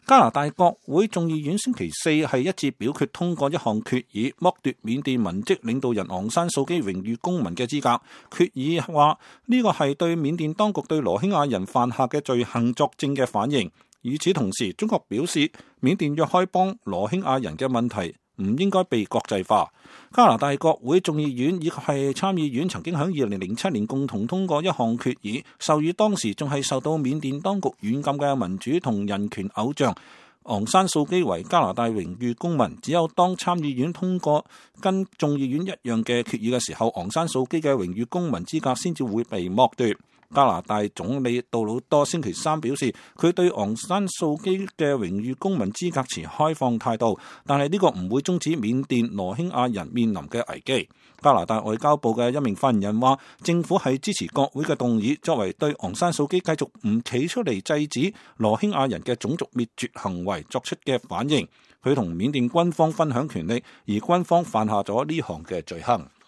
加拿大國會眾議院星期四係一致表決通過一項決議，剝奪緬甸文職領導人昂山素基榮譽公民嘅資格。決議話呢個係對緬甸當局對羅興亞人犯下嘅罪行作證嘅反應。與此同時，中國表示緬甸若開邦羅興亞人嘅問題唔應該被國際化。加拿大國會眾議院以及係參議院曾經喺2007年共同通過一項決議，授予當時仲係受到緬甸當局軟禁嘅民主同人權偶像昂山素基為加拿大榮譽公民。只有當參議院通過跟眾議院一樣嘅決議嘅時候，昂山素基嘅榮譽公民資格先至會被剝奪。加拿大總理杜魯多星期三表示，佢對昂山素基嘅榮譽公民資格持開放態度，但係呢個唔會終止緬甸羅興亞人面臨嘅危機。加拿大外交部嘅一名發言人話，政府係支持國會嘅動議，作為對昂山素基繼續唔企出嚟制止羅興亞人嘅種族滅絕行為作出嘅反應。佢同緬甸軍方分享權力，而軍方犯下咗呢項嘅罪行。